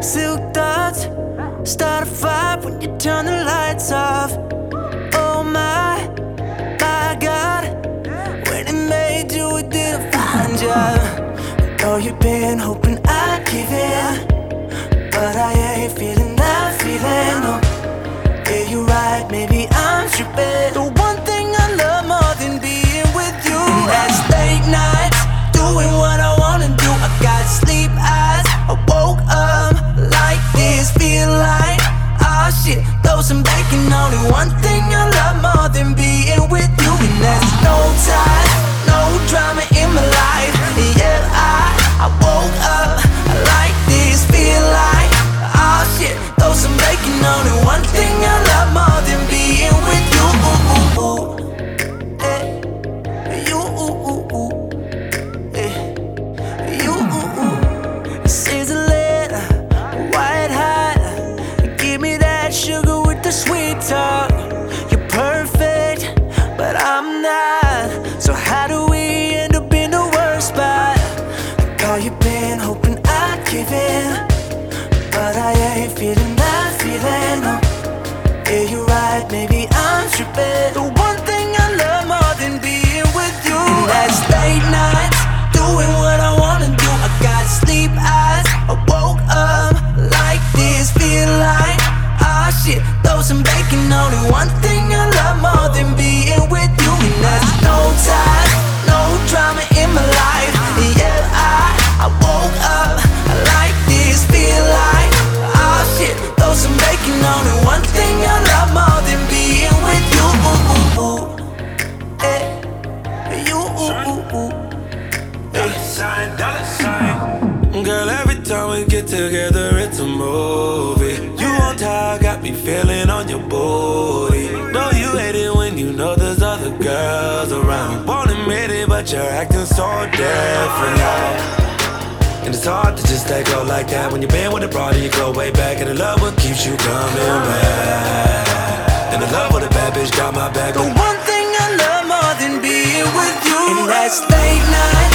Silk thoughts start a fire when you turn the lights off. Oh my God, when it made you, it did a fine job. Oh, you've been hoping I'd give in, but I ain't feeling that feeling, no. Yeah, you're right, maybe I'm tripping. The one thing I love more than being with you, and that's late nights, doing what I wanna do. I got sleep eyes, I woke up like this, feel like, oh shit, throw some bacon on it. One thing I love more than being with you, and that's no time, no drama in my life. Yeah, I woke up like this, feel like, oh shit, throw some bacon on it. One thing I love more than being with you. You, sizzling, white hot. Give me that sugar with the sweet talk. You're perfect, but I'm not. So how do we end up in the worst spot? Call you been hoping I'd give in, but I ain't feeling that feeling, no. Yeah, you're right, maybe I'm tripping. The one thing I love more than being with you, and that's late nights, doing what I wanna do. I got sleep eyes, I woke up like this, feel like, oh shit, throw some bacon on it. One thing I love more than being with you, and that's no time, no drama in my life. Yeah, I woke up like this, feel like, oh shit, throw some bacon on it. One thing I love more than being with you. Girl, every time we get together, it's a movie. You on top, got me feeling on your booty. Know you hate it when you know there's other girls around. Won't admit it, but you're acting so different now. And it's hard to just let go like that. When you've been with a broad and you go way back, and the love what keeps you coming back. And the love with a bad bitch got my back. The one thing I love more than being with you, and that's late night,